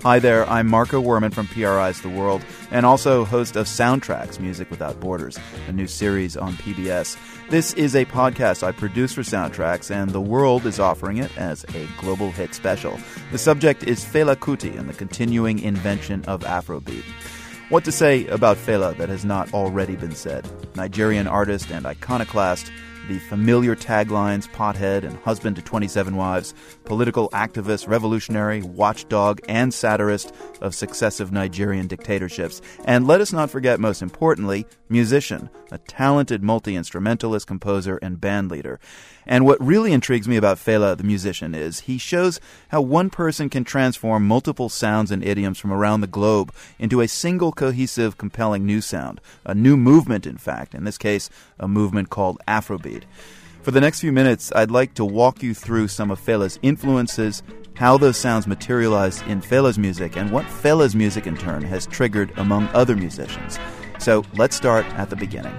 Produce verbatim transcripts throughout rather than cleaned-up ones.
Hi there, I'm Marco Werman from P R I's The World, and also host of Soundtracks, Music Without Borders, a new series on P B S. This is a podcast I produce for Soundtracks, and The World is offering it as a global hit special. The subject is Fela Kuti and the continuing invention of Afrobeat. What to say about Fela that has not already been said? Nigerian artist and iconoclast, the familiar taglines, pothead and husband to twenty-seven wives, political activist, revolutionary, watchdog, and satirist of successive Nigerian dictatorships. And let us not forget, most importantly, musician, a talented multi-instrumentalist, composer, and band leader. And what really intrigues me about Fela, the musician, is he shows how one person can transform multiple sounds and idioms from around the globe into a single cohesive, compelling new sound. A new movement, in fact, in this case, a movement called Afrobeat. For the next few minutes, I'd like to walk you through some of Fela's influences, how those sounds materialized in Fela's music, and what Fela's music, in turn, has triggered among other musicians. So let's start at the beginning.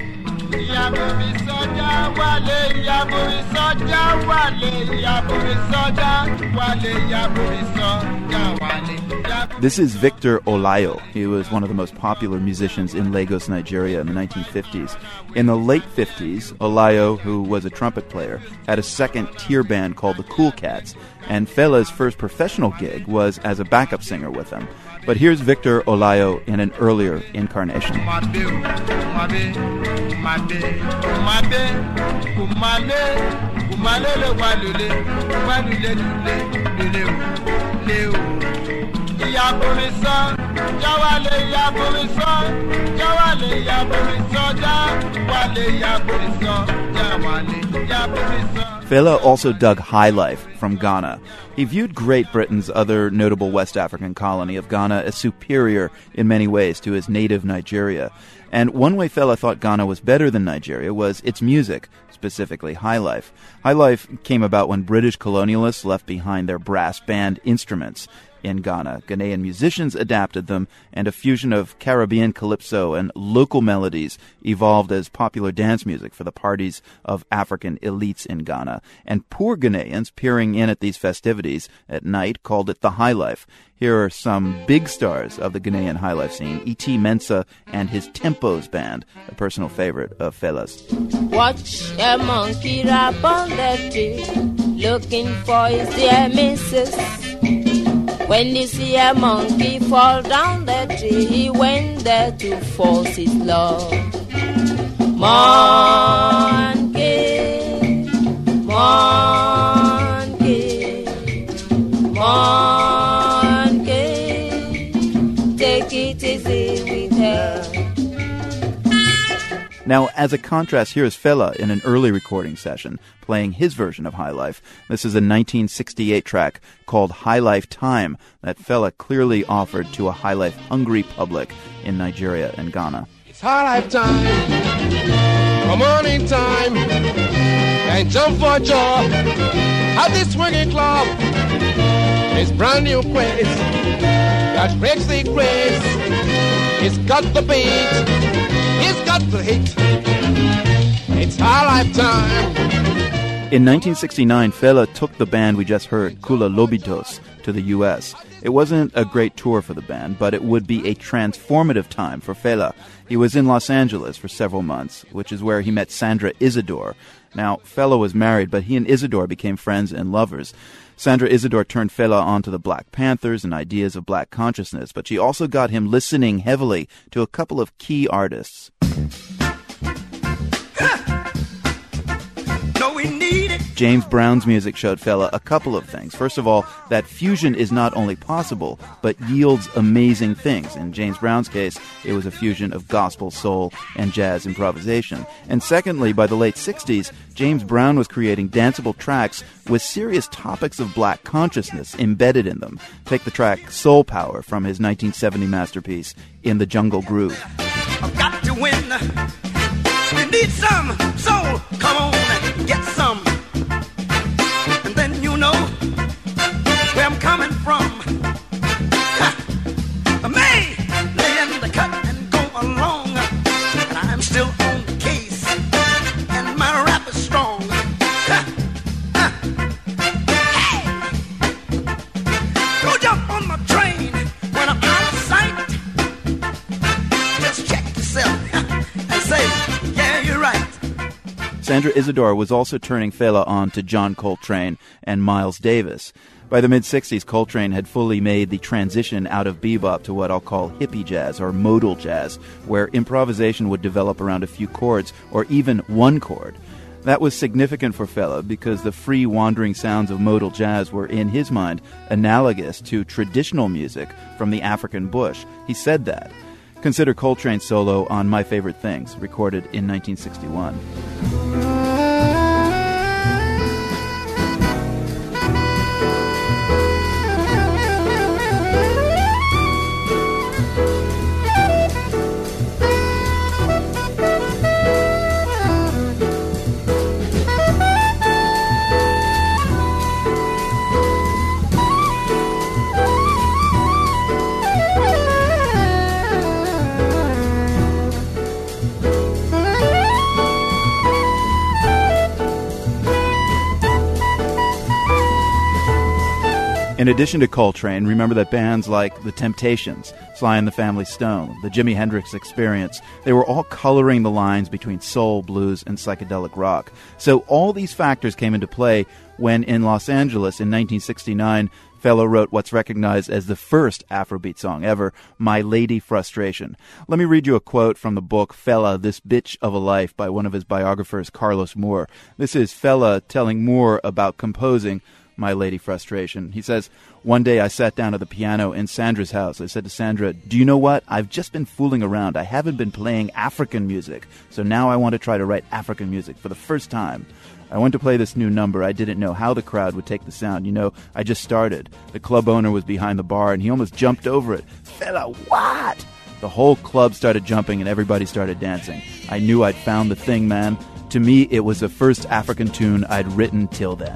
This is Victor Olayo. He was one of the most popular musicians in Lagos, Nigeria in the nineteen fifties. In the late fifties, Olayo, who was a trumpet player, had a second-tier band called the Cool Cats, and Fela's first professional gig was as a backup singer with them. But here's Victor Olayo in an earlier incarnation. Fela also dug high life from Ghana. He viewed Great Britain's other notable West African colony of Ghana as superior in many ways to his native Nigeria. And one way Fela thought Ghana was better than Nigeria was its music, specifically high life. High life came about when British colonialists left behind their brass band instruments in Ghana. Ghanaian musicians adapted them, and a fusion of Caribbean calypso and local melodies evolved as popular dance music for the parties of African elites in Ghana. And poor Ghanaians peering in at these festivities at night called it the high life. Here are some big stars of the Ghanaian high life scene: E T Mensah and his Tempos band, a personal favorite of Fela's. Watch a monkey rap on the tree, looking for his dear missus. When you see a monkey fall down the tree, he went there to force his love. Monkey, monkey, monkey, take it easy with her. Now, as a contrast, here is Fela in an early recording session, playing his version of High Life. This is a nineteen sixty-eight track called High Life Time that Fela clearly offered to a High Life hungry public in Nigeria and Ghana. It's High Life Time, come on in time, and jump for joy at this swinging club. It's brand new place that breaks the grace. It's got the beat. It's got the hit. It's High Life Time. In nineteen sixty-nine, Fela took the band we just heard, Kula Lobitos, to the U S. It wasn't a great tour for the band, but it would be a transformative time for Fela. He was in Los Angeles for several months, which is where he met Sandra Isidore. Now, Fela was married, but he and Isidore became friends and lovers. Sandra Isidore turned Fela onto the Black Panthers and ideas of black consciousness, but she also got him listening heavily to a couple of key artists. No, we need it. James Brown's music showed Fela a couple of things. First of all, that fusion is not only possible, but yields amazing things. In James Brown's case, it was a fusion of gospel, soul, and jazz improvisation. And secondly, by the late sixties, James Brown was creating danceable tracks with serious topics of black consciousness embedded in them. Take the track Soul Power from his nineteen seventy masterpiece, In the Jungle Groove. I've got to win. You need some soul. Come on and get some. And then you know where I'm coming from. Ha! I may lay in the cut and go along, and I'm still on the case, and my rap is strong. Ha! Ha! Hey! Go jump on my train. Sandra Isidore was also turning Fela on to John Coltrane and Miles Davis. By the mid-sixties, Coltrane had fully made the transition out of bebop to what I'll call hippie jazz or modal jazz, where improvisation would develop around a few chords or even one chord. That was significant for Fela because the free wandering sounds of modal jazz were, in his mind, analogous to traditional music from the African bush. He said that. Consider Coltrane's solo on My Favorite Things, recorded in nineteen sixty-one. In addition to Coltrane, remember that bands like The Temptations, Sly and the Family Stone, the Jimi Hendrix Experience, they were all coloring the lines between soul, blues, and psychedelic rock. So all these factors came into play when, in Los Angeles in nineteen sixty-nine, Fela wrote what's recognized as the first Afrobeat song ever, My Lady Frustration. Let me read you a quote from the book Fela, This Bitch of a Life by one of his biographers, Carlos Moore. This is Fela telling Moore about composing My Lady Frustration. He says, "One day I sat down at the piano in Sandra's house. I said to Sandra, 'Do you know what? I've just been fooling around. I haven't been playing African music. So now I want to try to write African music for the first time. I went to play this new number. I didn't know how the crowd would take the sound. You know, I just started. The club owner was behind the bar and he almost jumped over it. Fela, what?' The whole club started jumping and everybody started dancing. I knew I'd found the thing, man. To me, it was the first African tune I'd written till then."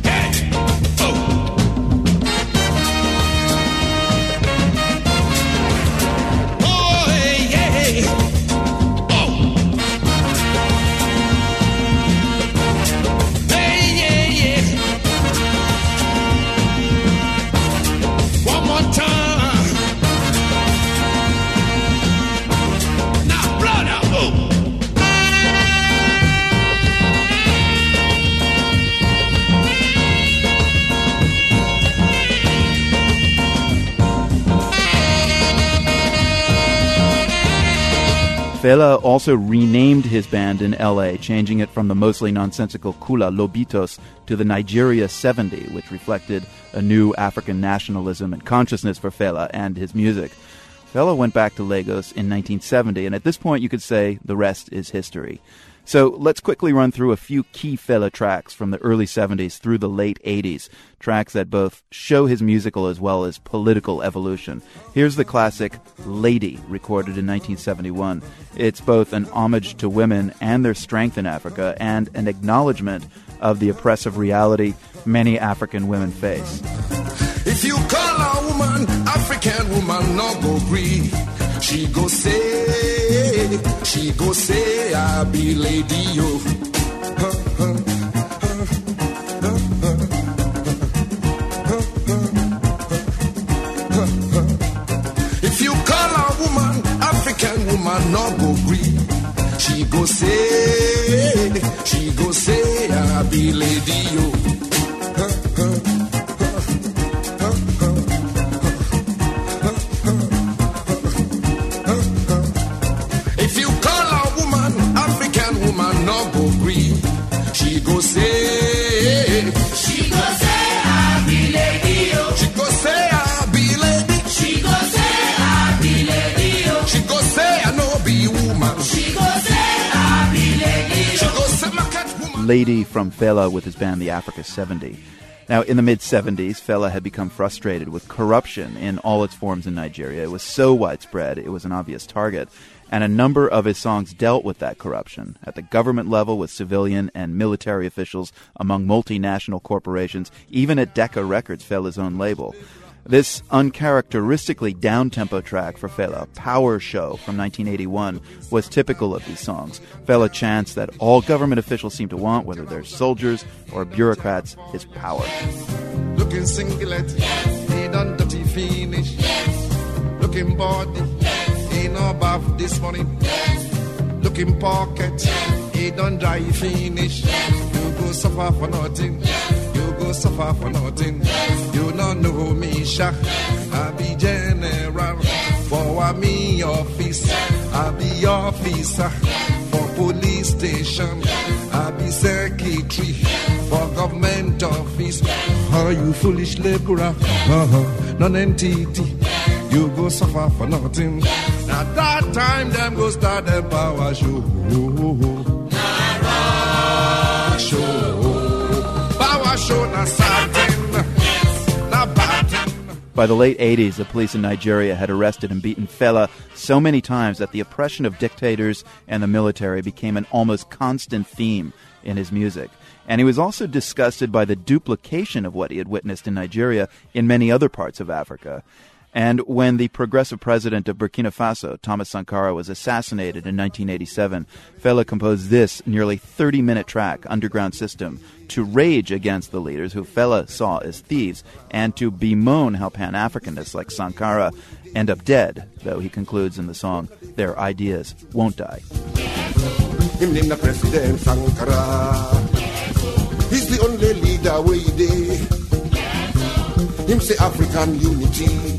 Fela also renamed his band in L A, changing it from the mostly nonsensical Kula Lobitos to the Nigeria seventy, which reflected a new African nationalism and consciousness for Fela and his music. Fela went back to Lagos in nineteen seventy, and at this point you could say the rest is history. So let's quickly run through a few key Fela tracks from the early seventies through the late eighties, tracks that both show his musical as well as political evolution. Here's the classic Lady, recorded in nineteen seventy-one. It's both an homage to women and their strength in Africa and an acknowledgement of the oppressive reality many African women face. If you call a woman African woman, no go grieve. She go say, she go say, I be lady, yo. If you call a woman African woman, no go grieve. She go say, she go say, I be lady, yo. Lady from Fela with his band the Africa seventy. Now, in the mid-seventies, Fela had become frustrated with corruption in all its forms in Nigeria. It was so widespread, it was an obvious target. And a number of his songs dealt with that corruption at the government level with civilian and military officials, among multinational corporations, even at Decca Records, Fela's own label. This uncharacteristically down-tempo track for Fela, Power Show from nineteen eighty-one, was typical of these songs. Fela chants that all government officials seem to want, whether they're soldiers or bureaucrats, is power. Looking singlet, ain't done dirty finish. Looking body, ain't no above this money. Looking pocket, it don't dry finish. Yes. You go suffer for nothing. Yes. You go suffer for nothing. Yes. You don't know me, Sha. Yes. I be general. Yes. For me office. Yes. I be officer. Yes. For police station. Yes. I be secretary. Yes. For government office. Yes. Are you foolish laborer? Uh-huh. Non-entity. Yes. You go suffer for nothing. Yes. Now that time them go start the power show. Power show. Power show na certain. Na batin. By the late eighties, the police in Nigeria had arrested and beaten Fela so many times that the oppression of dictators and the military became an almost constant theme in his music. And he was also disgusted by the duplication of what he had witnessed in Nigeria in many other parts of Africa. And when the progressive president of Burkina Faso, Thomas Sankara, was assassinated in nineteen eighty-seven, Fela composed this nearly thirty-minute track, Underground System, to rage against the leaders who Fela saw as thieves and to bemoan how Pan-Africanists like Sankara end up dead, though he concludes in the song, their ideas won't die. Him name the President Sankara. He's the only leader we did. Him say African unity.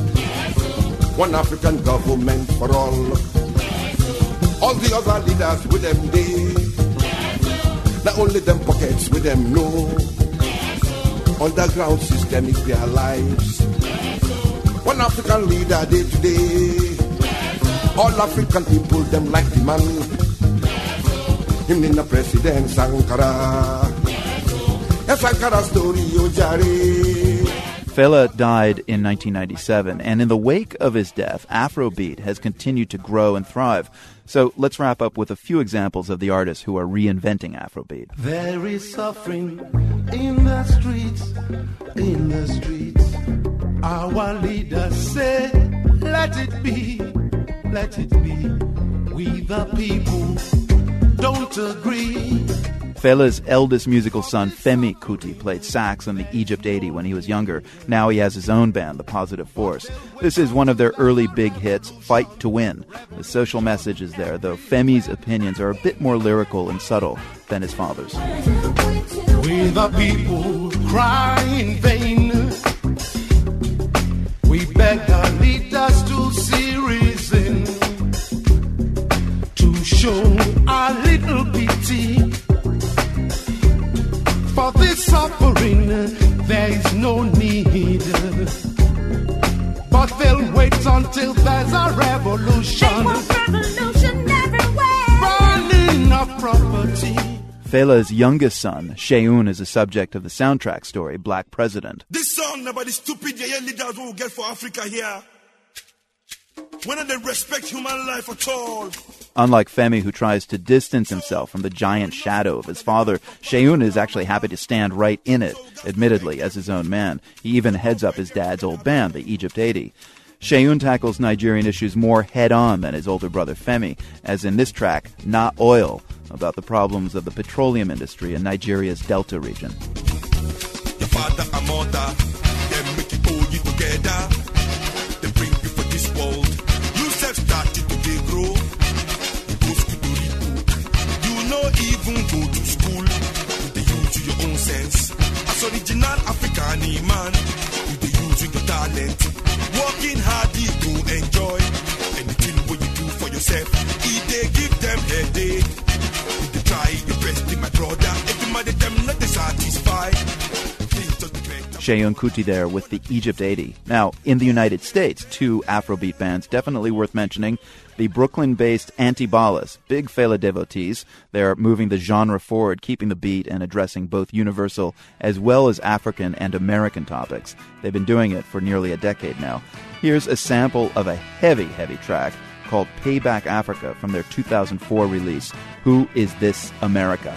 One African government for all. All the other leaders with them they. Not only them pockets with them know. Underground system is their lives. One African leader day to day. All African people them like the man. Him in the President Sankara. Yes, Sankara story yo jare. Fela died in nineteen ninety-seven, and in the wake of his death, Afrobeat has continued to grow and thrive. So let's wrap up with a few examples of the artists who are reinventing Afrobeat. There is suffering in the streets, in the streets. Our leaders say, let it be, let it be. We the people don't agree. Fela's eldest musical son, Femi Kuti, played sax on the Egypt eighty when he was younger. Now he has his own band, The Positive Force. This is one of their early big hits, Fight to Win. The social message is there, though Femi's opinions are a bit more lyrical and subtle than his father's. We the people cry in vain. We beg our leaders to see reason, to show our little pity. For this suffering, there is no need. But they'll wait until there's a revolution. They want revolution everywhere. Burning of property. Fela's youngest son, Sheun, is the subject of the soundtrack story, Black President. This song about the stupid yeah, leaders we will get for Africa here. When they respect human life at all. Unlike Femi, who tries to distance himself from the giant shadow of his father, Sheun is actually happy to stand right in it, admittedly, as his own man. He even heads up his dad's old band, the Egypt eighty. Sheun tackles Nigerian issues more head-on than his older brother Femi, as in this track, Not Oil, about the problems of the petroleum industry in Nigeria's Delta region. Your father and mother, they make it hold you together. They bring you for this world. You self-started to they grow. Even go to school with the use your own sense. As original African man, with the use your talent. Working hard, you go enjoy anything what you do for yourself. If they give them headache, if they try your best, my brother. If you mad at them, not satisfied. Sheun Kuti there with the Egypt eighty. Now, in the United States, two Afrobeat bands definitely worth mentioning. The Brooklyn-based Antibalas, big Fela devotees. They're moving the genre forward, keeping the beat and addressing both universal as well as African and American topics. They've been doing it for nearly a decade now. Here's a sample of a heavy, heavy track called Payback Africa from their two thousand four release, Who Is This America?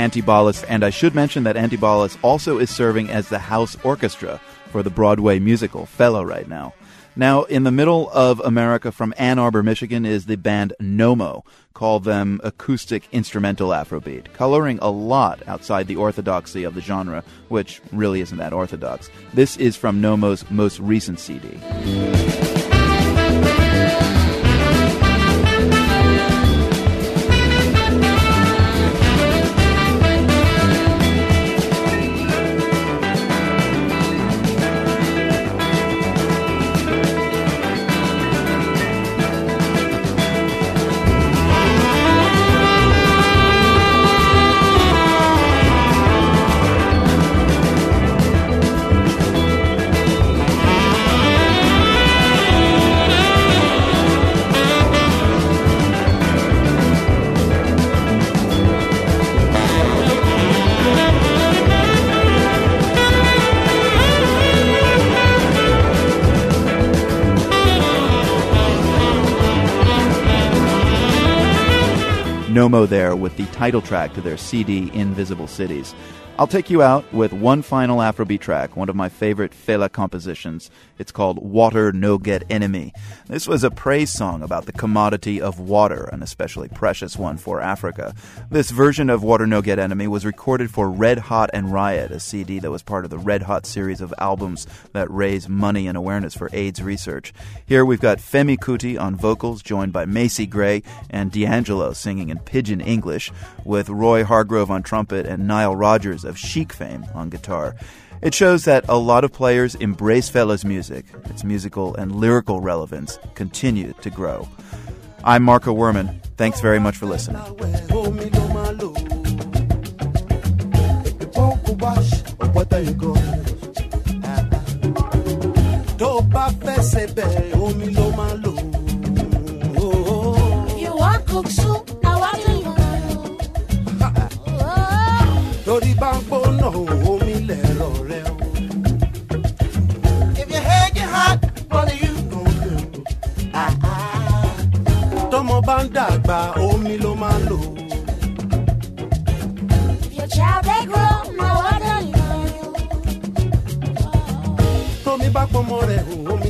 Antibalas, and I should mention that Antibalas also is serving as the house orchestra for the Broadway musical Fellow right now. Now, in the middle of America from Ann Arbor, Michigan, is the band Nomo. Call them acoustic instrumental Afrobeat, coloring a lot outside the orthodoxy of the genre, which really isn't that orthodox. This is from Nomo's most recent C D. Nomo there with the title track to their C D, Invisible Cities. I'll take you out with one final Afrobeat track, one of my favorite Fela compositions. It's called Water No Get Enemy. This was a praise song about the commodity of water, an especially precious one for Africa. This version of Water No Get Enemy was recorded for Red Hot and Riot, a C D that was part of the Red Hot series of albums that raise money and awareness for AIDS research. Here we've got Femi Kuti on vocals, joined by Macy Gray and D'Angelo singing in Pidgin English, with Roy Hargrove on trumpet and Nile Rodgers of Chic fame on guitar. It shows that a lot of players embrace Fela's music. Its musical and lyrical relevance continue to grow. I'm Marco Werman. Thanks very much for listening. If you want cook soup, I want to know. If your head get hot, what do you know? Ah, ah. If your child they grow, now what do you know?